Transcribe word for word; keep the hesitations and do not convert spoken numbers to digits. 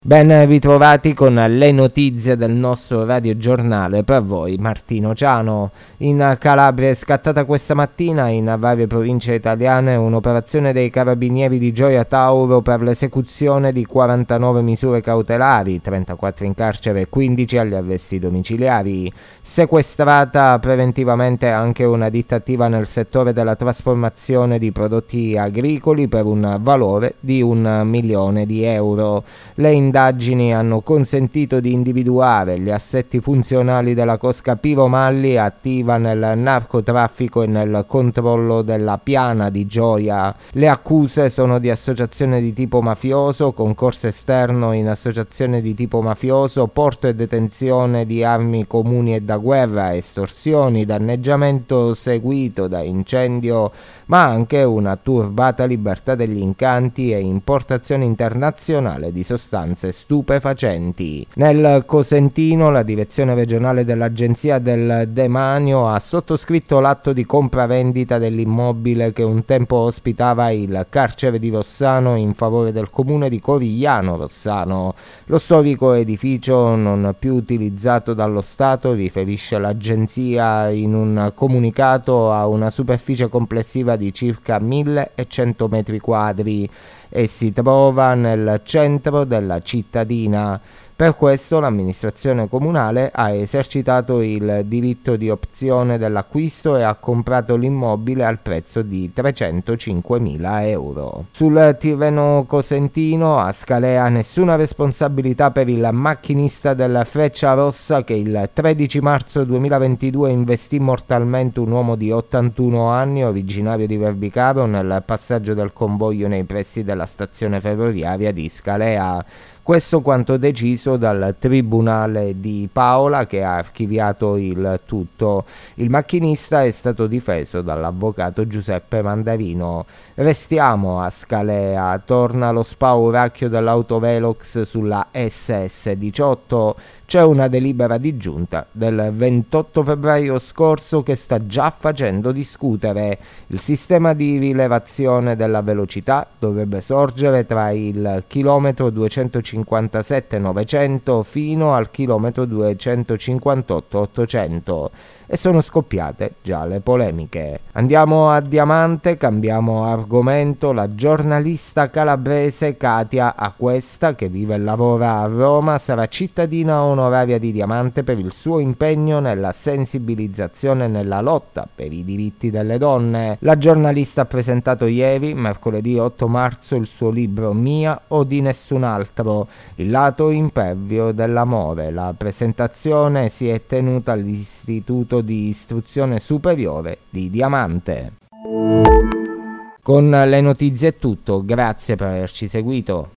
Ben ritrovati con le notizie del nostro radiogiornale, per voi Martino Ciano. In Calabria è scattata questa mattina in varie province italiane un'operazione dei carabinieri di Gioia Tauro per l'esecuzione di quarantanove misure cautelari, trentaquattro in carcere e quindici agli arresti domiciliari. Sequestrata preventivamente anche una ditta attiva nel settore della trasformazione di prodotti agricoli per un valore di un milione di euro. Le indagini hanno consentito di individuare gli assetti funzionali della cosca Piro Malli, attiva nel narcotraffico e nel controllo della piana di Gioia. Le accuse sono di associazione di tipo mafioso, concorso esterno in associazione di tipo mafioso, porto e detenzione di armi comuni e da guerra, estorsioni, danneggiamento seguito da incendio, ma anche una turbata libertà degli incanti e importazione internazionale di sostanze stupefacenti. Nel Cosentino la direzione regionale dell'Agenzia del Demanio ha sottoscritto l'atto di compravendita dell'immobile che un tempo ospitava il carcere di Rossano in favore del comune di Corigliano Rossano. Lo storico edificio, non più utilizzato dallo Stato, riferisce l'agenzia in un comunicato, ha una superficie complessiva di circa millecento metri quadri e si trova nel centro della cittadina. Per questo l'amministrazione comunale ha esercitato il diritto di opzione dell'acquisto e ha comprato l'immobile al prezzo di trecentocinquemila euro. Sul Tirreno Cosentino, a Scalea, nessuna responsabilità per il macchinista del Frecciarossa che il tredici marzo duemilaventidue investì mortalmente un uomo di ottantuno anni, originario di Verbicaro, nel passaggio del convoglio nei pressi della stazione ferroviaria di Scalea. Questo quanto deciso dal Tribunale di Paola, che ha archiviato il tutto. Il macchinista è stato difeso dall'avvocato Giuseppe Mandarino. Restiamo a Scalea, torna lo spauracchio dell'autovelox sulla S S diciotto. C'è una delibera di giunta del ventotto febbraio scorso che sta già facendo discutere. Il sistema di rilevazione della velocità dovrebbe sorgere tra il chilometro duecentocinquantasette novecento fino al chilometro duecentocinquantotto ottocento e sono scoppiate già le polemiche. Andiamo a Diamante, cambiamo argomento. La giornalista calabrese Katia Aquesta, che vive e lavora a Roma, sarà cittadina onoraria di Diamante per il suo impegno nella sensibilizzazione e nella lotta per i diritti delle donne. La giornalista ha presentato ieri, mercoledì otto marzo, il suo libro Mia o di nessun altro, il lato impervio dell'amore. La presentazione si è tenuta all'Istituto di Istruzione Superiore di Diamante. Con le notizie è tutto, grazie per averci seguito.